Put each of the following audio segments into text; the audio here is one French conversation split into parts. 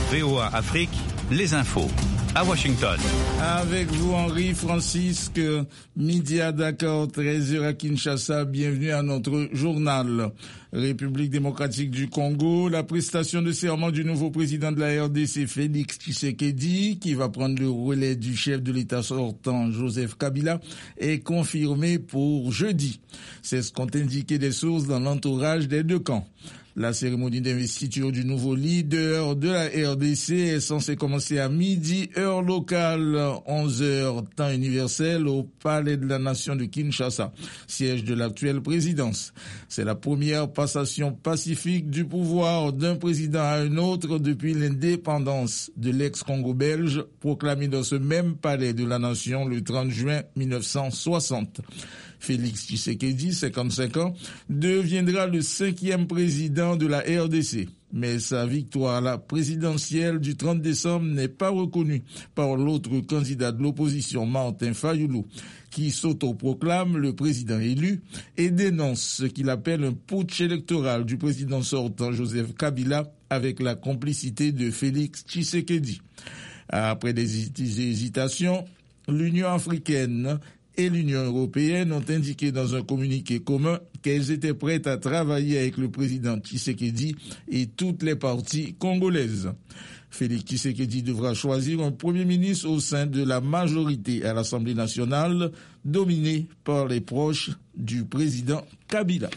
VOA Afrique, les infos. À Washington. Avec vous, Henri Francisque, midi à Dakar, 13h à Kinshasa. Bienvenue à notre journal. République démocratique du Congo, la prestation de serment du nouveau président de la RDC, Félix Tshisekedi, qui va prendre le relais du chef de l'État sortant, Joseph Kabila, est confirmée pour jeudi. C'est ce qu'ont indiqué des sources dans l'entourage des deux camps. La cérémonie d'investiture du nouveau leader de la RDC est censée commencer à midi, heure locale, 11h, temps universel, au Palais de la Nation de Kinshasa, siège de l'actuelle présidence. C'est la première passation pacifique du pouvoir d'un président à un autre depuis l'indépendance de l'ex-Congo belge, proclamée dans ce même Palais de la Nation le 30 juin 1960. Félix Tshisekedi, 55 ans, deviendra le 5e président de la RDC. Mais sa victoire à la présidentielle du 30 décembre n'est pas reconnue par l'autre candidat de l'opposition, Martin Fayulu, qui s'autoproclame le président élu et dénonce ce qu'il appelle un putsch électoral du président sortant Joseph Kabila avec la complicité de Félix Tshisekedi. Après des hésitations, l'Union africaine et l'Union européenne ont indiqué dans un communiqué commun qu'elles étaient prêtes à travailler avec le président Tshisekedi et toutes les parties congolaises. Félix Tshisekedi devra choisir un premier ministre au sein de la majorité à l'Assemblée nationale, dominée par les proches du président Kabila.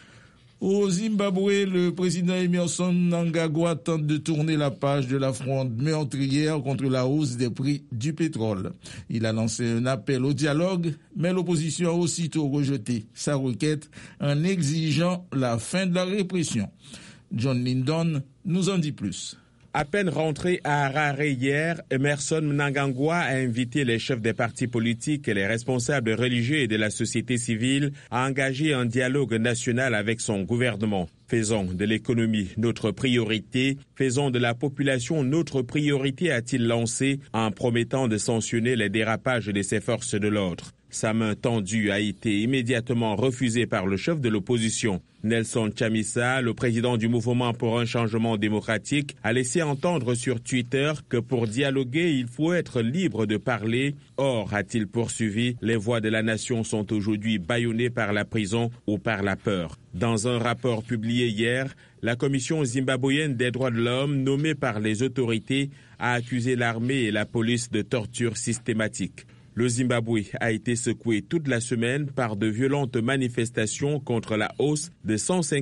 Au Zimbabwe, le président Emmerson Mnangagwa tente de tourner la page de la fronde meurtrière contre la hausse des prix du pétrole. Il a lancé un appel au dialogue, mais l'opposition a aussitôt rejeté sa requête en exigeant la fin de la répression. John Lyndon nous en dit plus. À peine rentré à Harare hier, Emmerson Mnangagwa a invité les chefs des partis politiques et les responsables religieux et de la société civile à engager un dialogue national avec son gouvernement. Faisons de l'économie notre priorité, faisons de la population notre priorité, a-t-il lancé en promettant de sanctionner les dérapages de ses forces de l'ordre. Sa main tendue a été immédiatement refusée par le chef de l'opposition. Nelson Chamisa, le président du mouvement pour un changement démocratique, a laissé entendre sur Twitter que pour dialoguer, il faut être libre de parler. Or, a-t-il poursuivi, les voix de la nation sont aujourd'hui bâillonnées par la prison ou par la peur. Dans un rapport publié hier, la Commission zimbabwéenne des droits de l'homme, nommée par les autorités, a accusé l'armée et la police de torture systématique. Le Zimbabwe a été secoué toute la semaine par de violentes manifestations contre la hausse de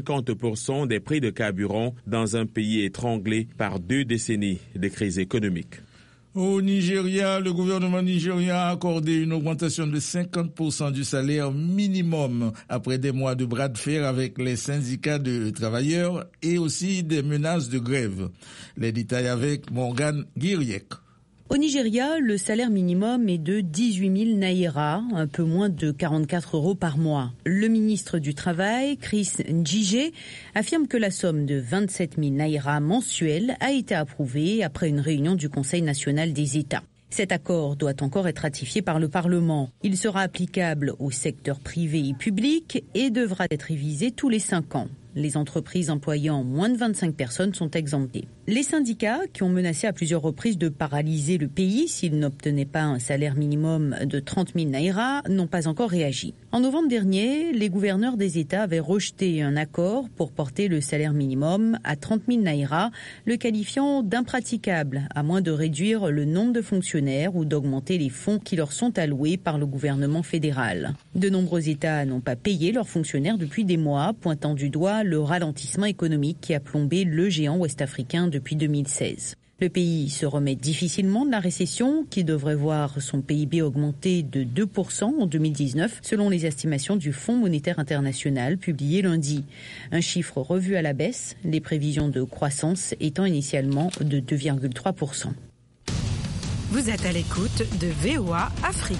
150% des prix de carburant dans un pays étranglé par 2 décennies de crise économique. Au Nigeria, le gouvernement nigérien a accordé une augmentation de 50% du salaire minimum après des mois de bras de fer avec les syndicats de travailleurs et aussi des menaces de grève. Les détails avec Morgan Guiriek. Au Nigeria, le salaire minimum est de 18 000 naira, un peu moins de 44 € par mois. Le ministre du Travail, Chris Njije, affirme que la somme de 27 000 naira mensuels a été approuvée après une réunion du Conseil national des États. Cet accord doit encore être ratifié par le Parlement. Il sera applicable au secteur privé et public et devra être révisé tous les 5 ans. Les entreprises employant moins de 25 personnes sont exemptées. Les syndicats, qui ont menacé à plusieurs reprises de paralyser le pays s'ils n'obtenaient pas un salaire minimum de 30 000 naira, n'ont pas encore réagi. En novembre dernier, les gouverneurs des États avaient rejeté un accord pour porter le salaire minimum à 30 000 naira, le qualifiant d'impraticable, à moins de réduire le nombre de fonctionnaires ou d'augmenter les fonds qui leur sont alloués par le gouvernement fédéral. De nombreux États n'ont pas payé leurs fonctionnaires depuis des mois, pointant du doigt le ralentissement économique qui a plombé le géant ouest-africain depuis 2016. Le pays se remet difficilement de la récession qui devrait voir son PIB augmenter de 2% en 2019 selon les estimations du Fonds monétaire international publiées lundi. Un chiffre revu à la baisse, les prévisions de croissance étant initialement de 2,3%. Vous êtes à l'écoute de VOA Afrique.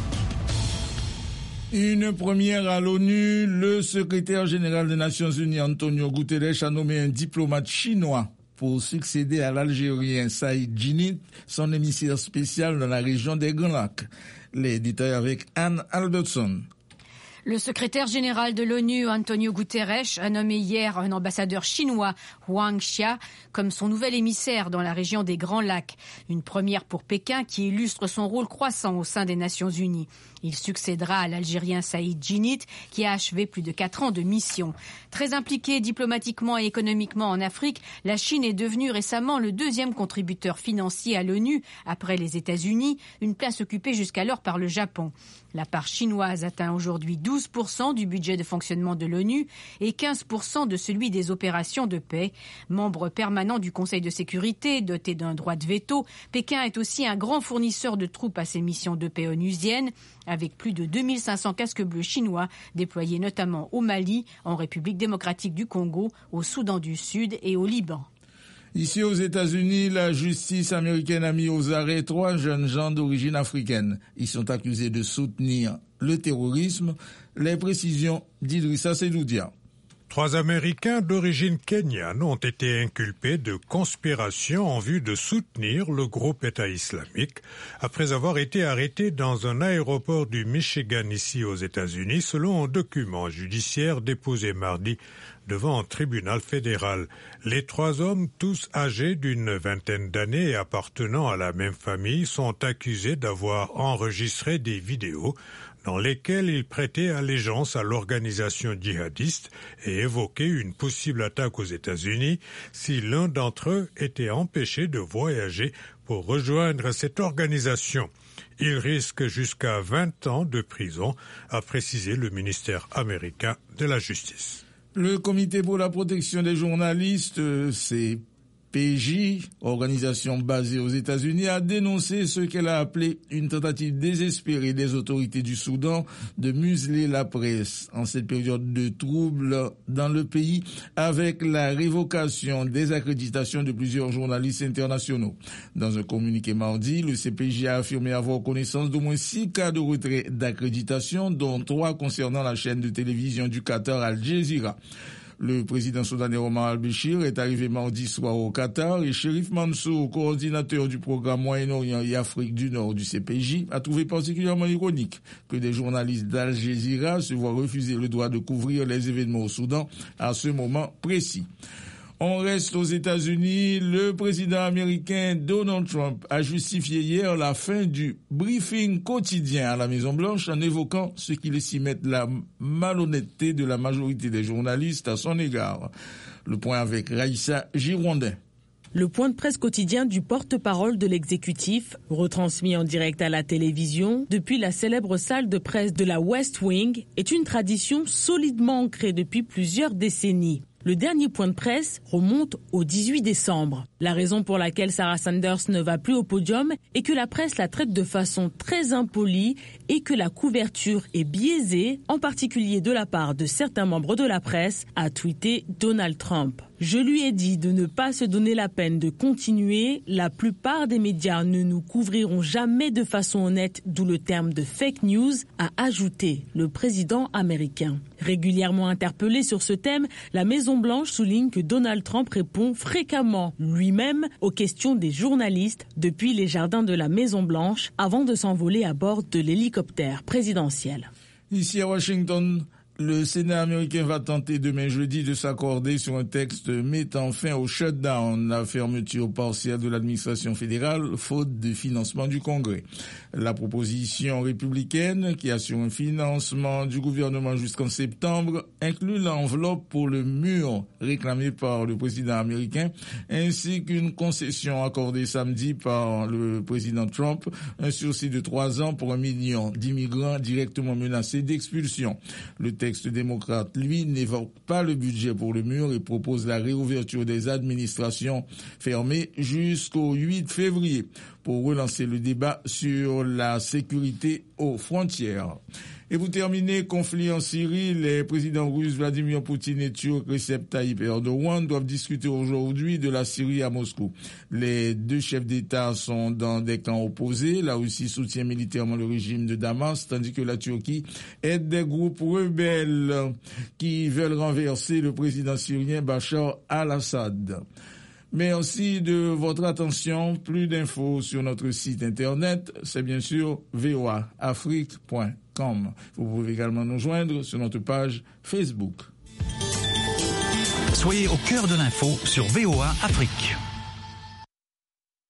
Une première à l'ONU, le secrétaire général des Nations Unies, Antonio Guterres, a nommé un diplomate chinois pour succéder à l'Algérien Saïd Djinnit, son émissaire spécial dans la région des Grands Lacs. Les détails avec Anne Albertson. Le secrétaire général de l'ONU, Antonio Guterres, a nommé hier un ambassadeur chinois, Huang Xia, comme son nouvel émissaire dans la région des Grands Lacs. Une première pour Pékin qui illustre son rôle croissant au sein des Nations Unies. Il succédera à l'Algérien Saïd Djinnit, qui a achevé plus de 4 ans de mission. Très impliquée diplomatiquement et économiquement en Afrique, la Chine est devenue récemment le deuxième contributeur financier à l'ONU, après les États-Unis, une place occupée jusqu'alors par le Japon. La part chinoise atteint aujourd'hui 12% du budget de fonctionnement de l'ONU et 15% de celui des opérations de paix. Membre permanent du Conseil de sécurité, doté d'un droit de veto, Pékin est aussi un grand fournisseur de troupes à ses missions de paix onusiennes, avec plus de 2500 casques bleus chinois déployés notamment au Mali, en République démocratique du Congo, au Soudan du Sud et au Liban. Ici aux États-Unis, la justice américaine a mis aux arrêts 3 jeunes gens d'origine africaine. Ils sont accusés de soutenir le terrorisme. Les précisions d'Idrissa Sedoudia. 3 Américains d'origine kenyane ont été inculpés de conspiration en vue de soutenir le groupe État islamique après avoir été arrêtés dans un aéroport du Michigan ici aux États-Unis selon un document judiciaire déposé mardi devant un tribunal fédéral. Les 3 hommes, tous âgés d'une vingtaine d'années et appartenant à la même famille, sont accusés d'avoir enregistré des vidéos dans lesquels il prêtait allégeance à l'organisation djihadiste et évoquait une possible attaque aux États-Unis si l'un d'entre eux était empêché de voyager pour rejoindre cette organisation. Il risque jusqu'à 20 ans de prison, a précisé le ministère américain de la Justice. Le Comité pour la protection des journalistes, CPJ, organisation basée aux États-Unis, a dénoncé ce qu'elle a appelé une tentative désespérée des autorités du Soudan de museler la presse en cette période de troubles dans le pays avec la révocation des accréditations de plusieurs journalistes internationaux. Dans un communiqué mardi, le CPJ a affirmé avoir connaissance d'au moins 6 cas de retrait d'accréditation, dont 3 concernant la chaîne de télévision du Qatar Al Jazeera. Le président soudanais Omar al-Béchir est arrivé mardi soir au Qatar et Chérif Mansour, coordinateur du programme Moyen-Orient et Afrique du Nord du CPJ, a trouvé particulièrement ironique que des journalistes d'Al Jazeera se voient refuser le droit de couvrir les événements au Soudan à ce moment précis. On reste aux États-Unis. Le président américain Donald Trump a justifié hier la fin du briefing quotidien à la Maison-Blanche en évoquant ce qu'il estime être la malhonnêteté de la majorité des journalistes à son égard. Le point avec Raïssa Girondin. Le point de presse quotidien du porte-parole de l'exécutif, retransmis en direct à la télévision depuis la célèbre salle de presse de la West Wing, est une tradition solidement ancrée depuis plusieurs décennies. Le dernier point de presse remonte au 18 décembre. La raison pour laquelle Sarah Sanders ne va plus au podium est que la presse la traite de façon très impolie et que la couverture est biaisée, en particulier de la part de certains membres de la presse, a tweeté Donald Trump. Je lui ai dit de ne pas se donner la peine de continuer. La plupart des médias ne nous couvriront jamais de façon honnête, d'où le terme de fake news, a ajouté le président américain. Régulièrement interpellé sur ce thème, la Maison-Blanche souligne que Donald Trump répond fréquemment lui-même aux questions des journalistes depuis les jardins de la Maison-Blanche avant de s'envoler à bord de l'hélicoptère présidentiel. Ici à Washington, le Sénat américain va tenter demain jeudi de s'accorder sur un texte mettant fin au shutdown, la fermeture partielle de l'administration fédérale, faute de financement du Congrès. La proposition républicaine, qui assure un financement du gouvernement jusqu'en septembre, inclut l'enveloppe pour le mur réclamé par le président américain, ainsi qu'une concession accordée samedi par le président Trump, un sursis de 3 ans pour 1 million d'immigrants directement menacés d'expulsion. Le texte démocrate, lui, n'évoque pas le budget pour le mur et propose la réouverture des administrations fermées jusqu'au 8 février pour relancer le débat sur la sécurité aux frontières. Et pour terminer, conflit en Syrie, les présidents russes Vladimir Poutine et turc Recep Tayyip Erdogan doivent discuter aujourd'hui de la Syrie à Moscou. Les 2 chefs d'État sont dans des camps opposés. La Russie soutient militairement le régime de Damas, tandis que la Turquie aide des groupes rebelles qui veulent renverser le président syrien Bachar al-Assad. Merci de votre attention. Plus d'infos sur notre site internet, c'est bien sûr voaafrique.org. Vous pouvez également nous joindre sur notre page Facebook. Soyez au cœur de l'info sur VOA Afrique.